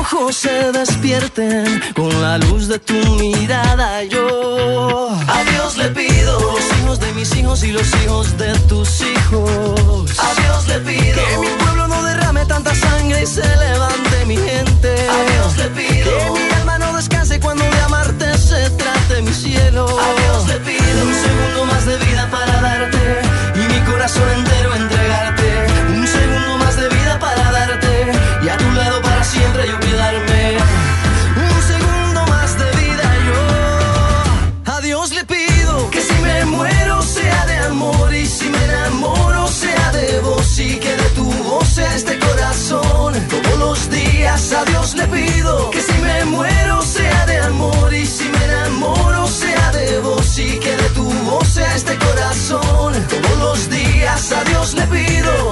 ojos se despierten con la luz de tu mirada. Yo a Dios le pido los hijos de mis hijos y los hijos de tus hijos. A Dios le pido que mi pueblo no derrame tanta sangre y se levante mi gente. A Dios le pido que mi alma no descanse cuando de amarte se trate mi cielo. A Dios le pido un segundo más de vida para darte y mi corazón entero entregarte. Un segundo más de vida para darte y a tu lado para siempre yo quedarme. Un segundo más de vida yo a Dios le pido que si me muero sea de amor y si me enamoro sea de vos y que de tu voz sea este corazón. Todos los días a Dios le pido que si me muero sea de amor y si me enamoro sea de vos y que de tu voz sea este corazón. Todos los días a Dios le pido.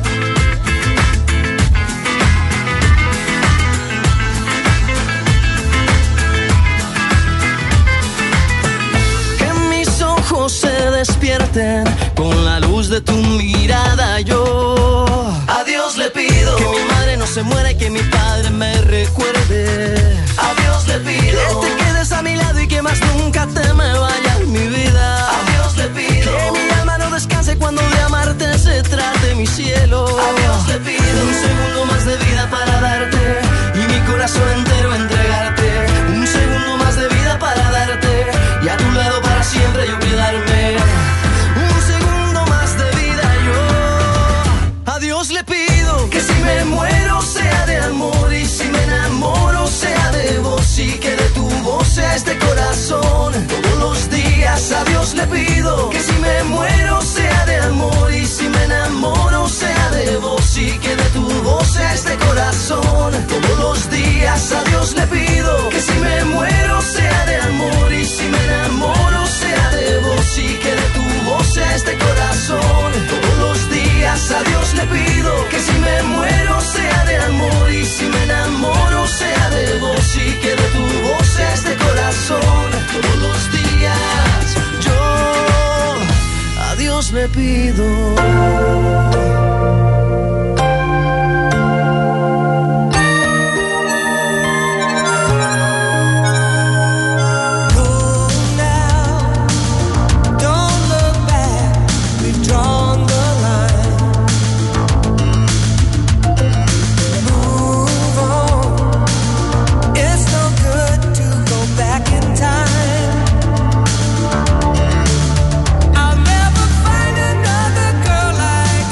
Se despierten con la luz de tu mirada. Yo a Dios le pido que mi madre no se muera y que mi padre me recuerde. A Dios le pido que te quedes a mi lado y que más nunca te me vayas mi vida. A Dios le pido que mi alma no descanse cuando de amarte se trate mi cielo. A Dios le pido un segundo más de vida para darte y mi corazón entero entregarte. Un segundo más de vida para darte y a tu lado para siempre yo quedarme. Un segundo más de vida yo a Dios le pido que si me muero sea de amor y si me enamoro sea de vos y que de tu voz sea este corazón. Todos los días a Dios le pido que si me muero sea de amor y si me enamoro sea de vos y que de tu voz sea este corazón. Todos los días a Dios le pido que si me muero sea de amor y si me enamoro sea de vos y que de tu voz sea este corazón. Todos los días a Dios le pido que si me muero sea de amor y si me enamoro sea de vos y que de tu voz sea este corazón. Todos los días yo a Dios le pido. I'll never find another girl like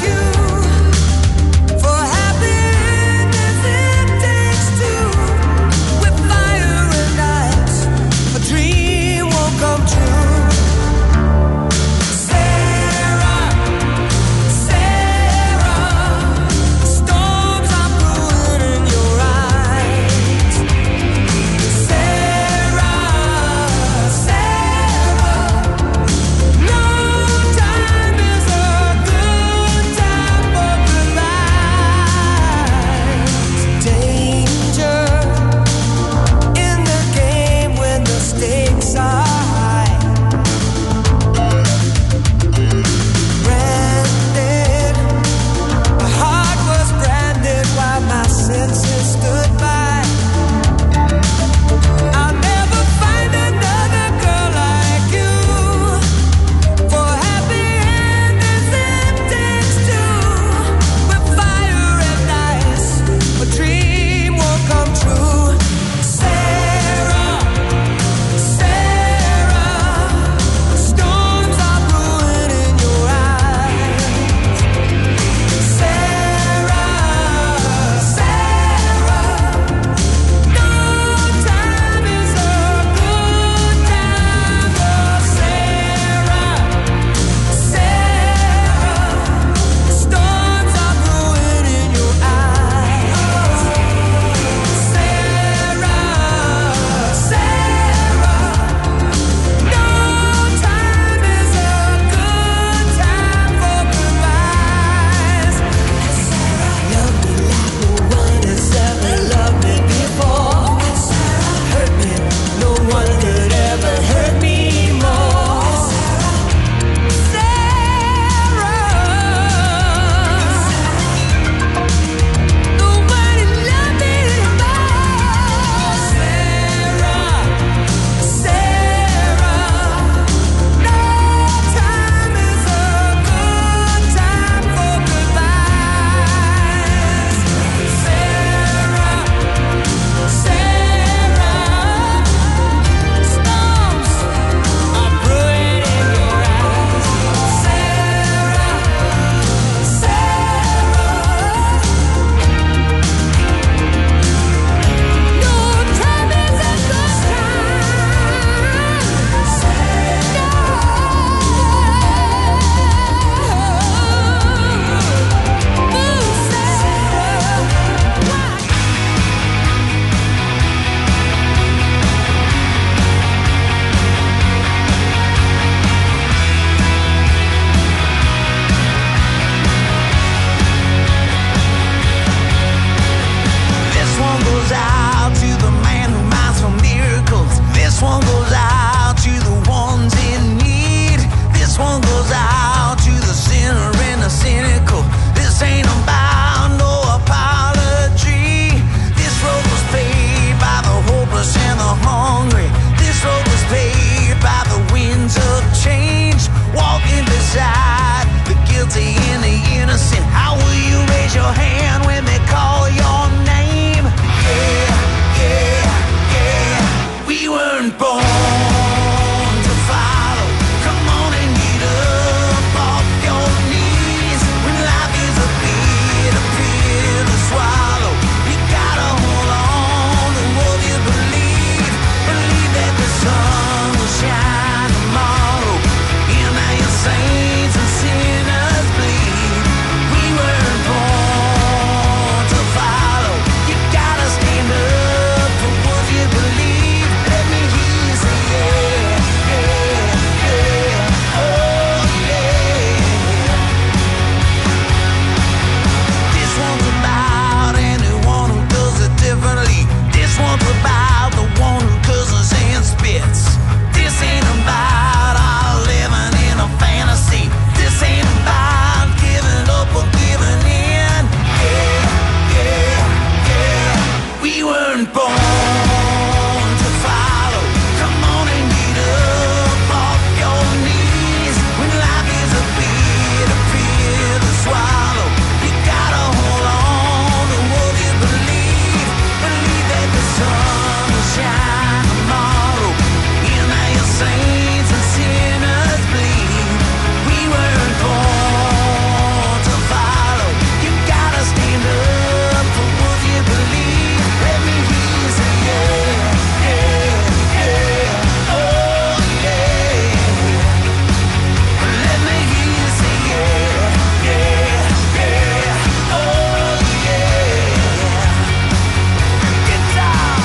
weren't born to follow. Come on and get up off your knees. When life is a bitter pill to swallow, you gotta hold on to what you believe. Believe that the sun will shine tomorrow. And that your saints and sinners bleed. We weren't born to follow. You gotta stand up for what you believe. Let me hear you say yeah, yeah, yeah, oh yeah. Let me hear you say yeah, yeah, yeah, oh yeah. Get down.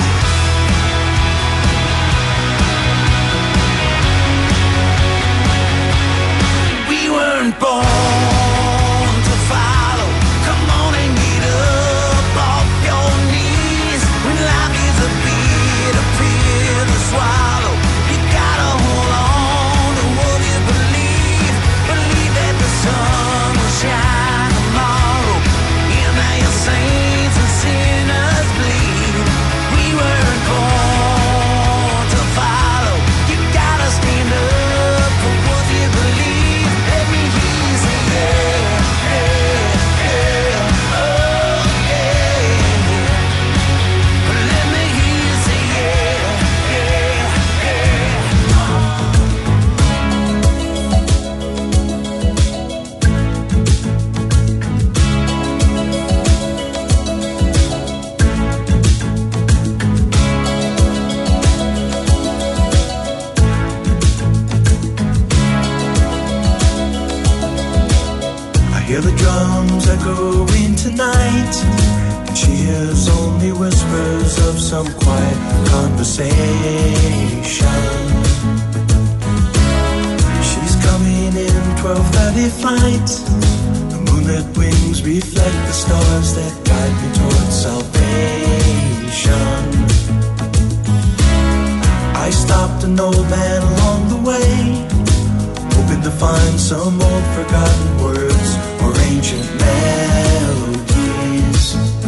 We weren't born to follow. Come on and get up off your knees. When life is a bitter pill to swallow, you gotta hold on to what you believe. Believe that the sun will shine tomorrow. And that your saints and sinners bleed. We weren't born to follow. You gotta stand up for what you believe. Let me hear you say yeah, yeah, yeah, oh yeah. Let me hear you say yeah, yeah, I hear the drums echoing tonight, and she hears only whispers of some quiet conversation. She's coming in 12:30 flight. The moonlit wings reflect the stars that guide me towards salvation. I stopped an old man along the way, hoping to find some old forgotten words or ancient melodies.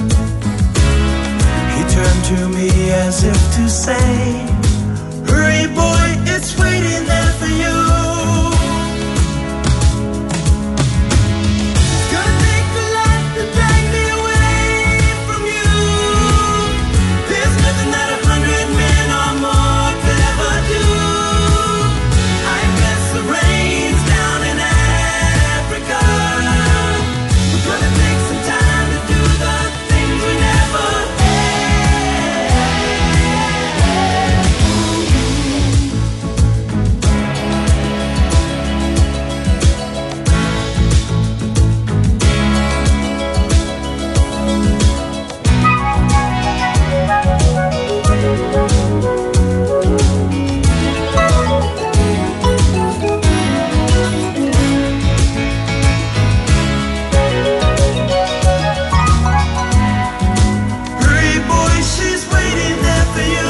He turned to me as if to say, hurry boy, it's waiting there for you. It's gonna take a lot to drag me away from you. There's nothing that 100 men or more could ever do. I guess the rain's down in Africa. We're gonna take some time to do the things we never hurry boy, she's waiting there for you.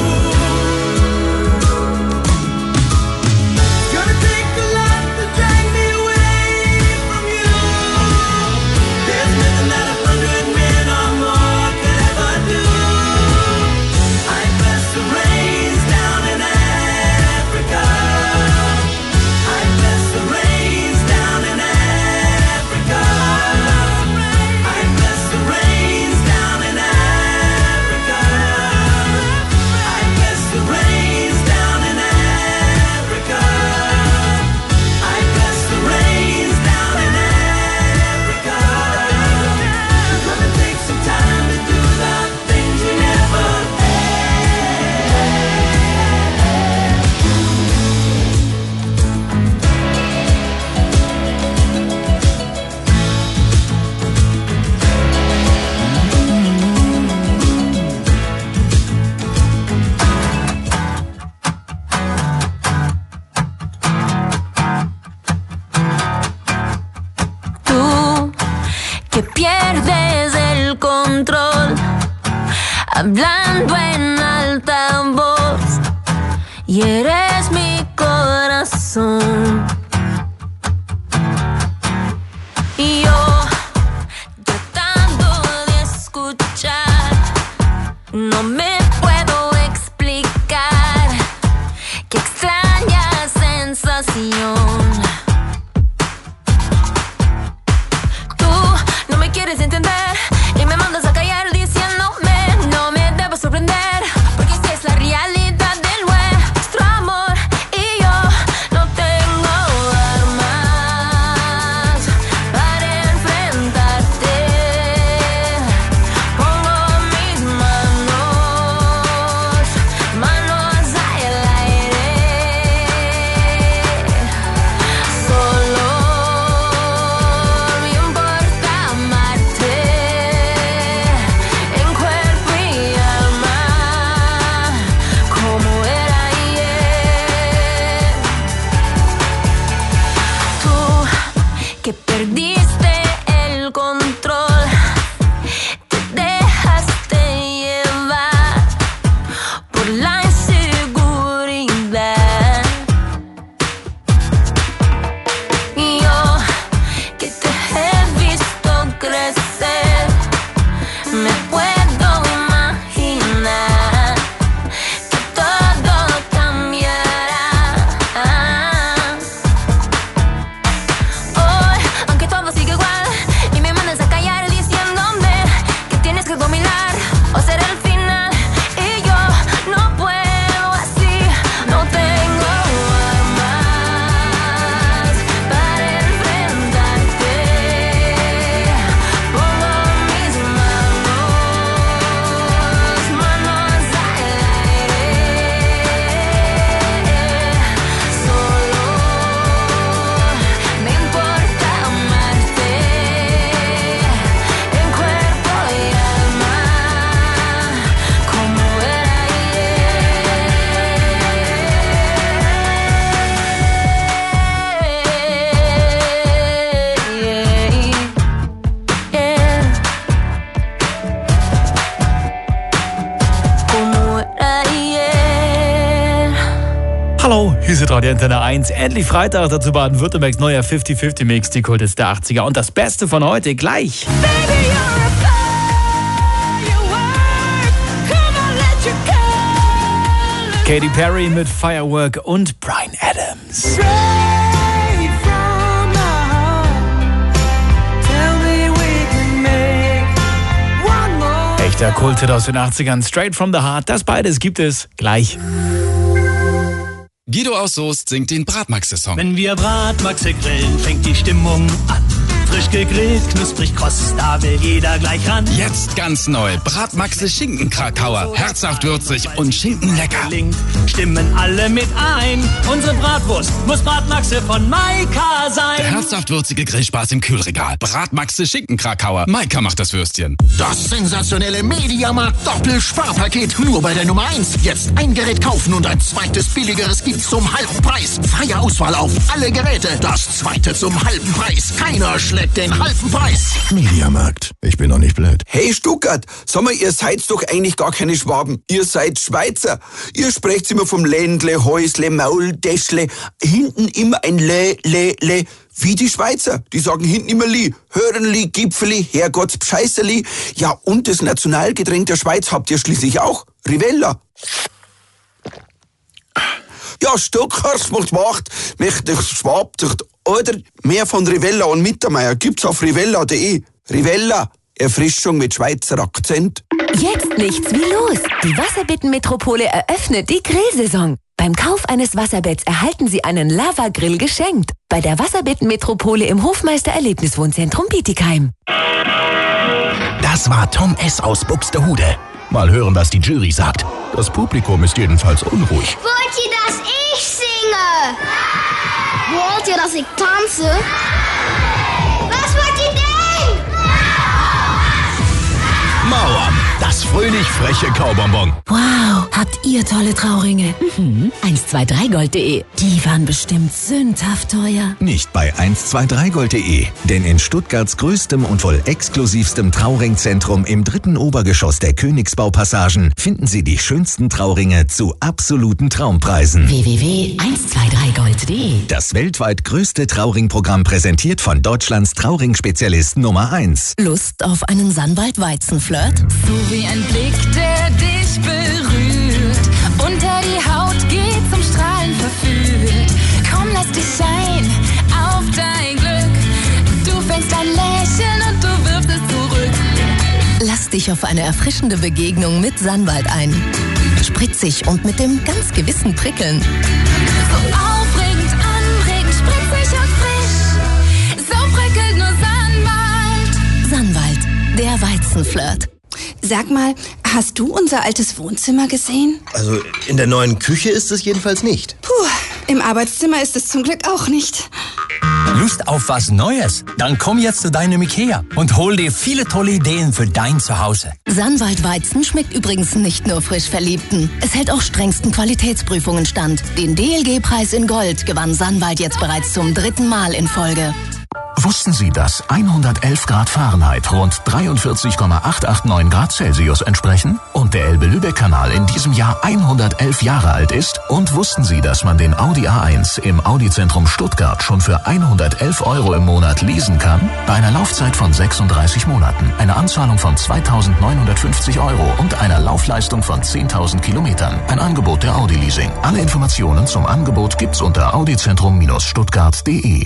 It's gonna take a lot to drag me away from you. There's nothing that 100 men or more could ever do. I guess the rain's down in Africa. I guess the rain's down in Africa. I guess the rain's down in Africa. I guess the rain's down in Africa. I guess the rain's down in Africa. We're gonna take some time to do the things we never Tú que pierdes el control, hablando en alta voz, y eres mi corazón. Y yo tratando de escuchar No me puedo explicar qué extraña sensación. Tú no me quieres entender y me mandas a callar diciéndome no me debo sorprender, porque esta es la realidad de nuestro amor y yo no tengo armas para enfrentarte. Pongo mis manos al aire. Solo me importa amarte en cuerpo y alma, como era ayer. Tú que perdiste el control, te dejaste llevar por la inseguridad. Y yo que te he visto crecer, me puedo imaginar que todo cambiará. Hoy, aunque todo sigue igual y me mandas a callar diciéndome que tienes que dominar o será el final, y yo no puedo así, no tengo armas para enfrentarte. Pongo mis manos al aire. Solo me importa amarte en cuerpo y alma, como era como era ayer. Hallo, hier ist Radio Antenne 1. Endlich Freitag, dazu Baden-Württembergs neuer 50-50-Mix, die Kult der 80er. Und das Beste von heute gleich. Baby, you're a firework. Come on, let your color Katy Perry mit Firework und Bryan Adams. Straight from the heart. Tell me we can make one more. Echter Kulthit aus den 80ern, Straight from the Heart. Das beides gibt es gleich. Guido aus Soest singt den Bratmaxe-Song. Wenn wir Bratmaxe grillen, fängt die Stimmung an. Frisch gegrillt, knusprig kross, da will jeder gleich ran. Jetzt ganz neu, Bratmaxe Schinken-Krakauer. Herzhaft würzig und schinkenlecker. Gelingt, stimmen alle mit ein. Unsere Bratwurst muss Bratmaxe von Maika sein. Der herzhaft würzige Grillspaß im Kühlregal. Bratmaxe Schinken-Krakauer. Maika macht das Würstchen. Das sensationelle Mediamarkt Doppel-Sparpaket nur bei der Nummer 1. Jetzt ein Gerät kaufen und ein zweites billigeres gibt's zum halben Preis. Freie Auswahl auf alle Geräte. Das zweite zum halben Preis. Keiner schlägt den halben Preis. Mediamarkt. Ich bin doch nicht blöd. Hey Stuttgart, sag mal, ihr seid doch eigentlich gar keine Schwaben. Ihr seid Schweizer. Ihr sprecht immer vom Ländle, Häusle, Maul, Däschle. Hinten immer ein Le. Wie die Schweizer. Die sagen hinten immer Li. Hörenli, Gipfeli, Herrgottspscheißerli. Ja, und das Nationalgetränk der Schweiz habt ihr schließlich auch. Rivella. Ja, Stuttgart macht Wacht, mächtig Schwab, oder mehr von Rivella und Mittermeier gibt's auf rivella.de. Rivella, Erfrischung mit Schweizer Akzent. Jetzt nichts wie los. Die Wasserbettenmetropole eröffnet die Grillsaison. Beim Kauf eines Wasserbetts erhalten Sie einen Lava-Grill geschenkt. Bei der Wasserbettenmetropole im Hofmeister-Erlebniswohnzentrum Bietigheim. Das war Tom S. aus Buxtehude. Mal hören, was die Jury sagt. Das Publikum ist jedenfalls unruhig. Wollt ihr, dass ich singe? Wollt ihr, dass ich tanze? Was wollt ihr denn? Mauern, das fröhlich-freche Kaubonbon. Wow, habt ihr tolle Trauringe. 123gold.de. Die waren bestimmt sündhaft teuer. Nicht bei 123gold.de. Denn in Stuttgarts größtem und wohl exklusivstem Trauringzentrum im 3. Obergeschoss der Königsbaupassagen finden Sie die schönsten Trauringe zu absoluten Traumpreisen. www.123gold.de. Das weltweit größte Trauringprogramm präsentiert von Deutschlands Trauring-Spezialist Nummer 1. Lust auf einen Sandwald-Weizenflirt? So wie ein Blick, der dich dich auf eine erfrischende Begegnung mit Sanwald ein. Spritzig und mit dem ganz gewissen Prickeln. So aufregend, anregend, spritzig und frisch. So prickelt nur Sanwald. Sanwald, der Weizenflirt. Sag mal, hast du unser altes Wohnzimmer gesehen? Also in der neuen Küche ist es jedenfalls nicht. Puh, im Arbeitszimmer ist es zum Glück auch nicht. Lust auf was Neues? Dann komm jetzt zu deinem Ikea und hol dir viele tolle Ideen für dein Zuhause. Sanwald Weizen schmeckt übrigens nicht nur frisch Verliebten. Es hält auch strengsten Qualitätsprüfungen stand. Den DLG-Preis in Gold gewann Sanwald jetzt bereits zum 3. Mal in Folge. Wussten Sie, dass 111 Grad Fahrenheit rund 43,889 Grad Celsius entsprechen? Und der Elbe-Lübeck-Kanal in diesem Jahr 111 Jahre alt ist? Und wussten Sie, dass man den Audi A1 im Audi-Zentrum Stuttgart schon für 111 € im Monat leasen kann? Bei einer Laufzeit von 36 Monaten, einer Anzahlung von 2.950 € und einer Laufleistung von 10.000 Kilometern. Ein Angebot der Audi Leasing. Alle Informationen zum Angebot gibt's unter audizentrum-stuttgart.de.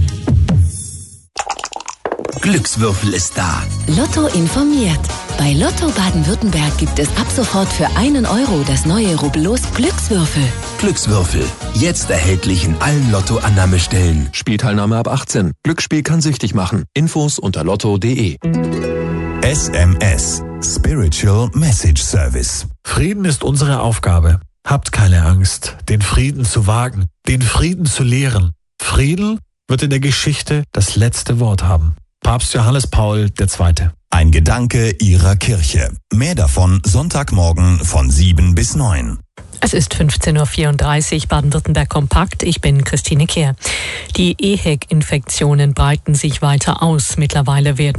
Glückswürfel ist da. Lotto informiert. Bei Lotto Baden-Württemberg gibt es ab sofort für 1 € das neue Rubbellos Glückswürfel. Glückswürfel. Jetzt erhältlich in allen Lotto-Annahmestellen. Spielteilnahme ab 18. Glücksspiel kann süchtig machen. Infos unter lotto.de. SMS. Spiritual Message Service. Frieden ist unsere Aufgabe. Habt keine Angst, den Frieden zu wagen, den Frieden zu lehren. Frieden wird in der Geschichte das letzte Wort haben. Papst Johannes Paul II. Ein Gedanke Ihrer Kirche. Mehr davon Sonntagmorgen von 7 bis 9. Es ist 15.34 Uhr, Baden-Württemberg Kompakt. Ich bin Christine Kehr. Die EHEC-Infektionen breiten sich weiter aus. Mittlerweile werden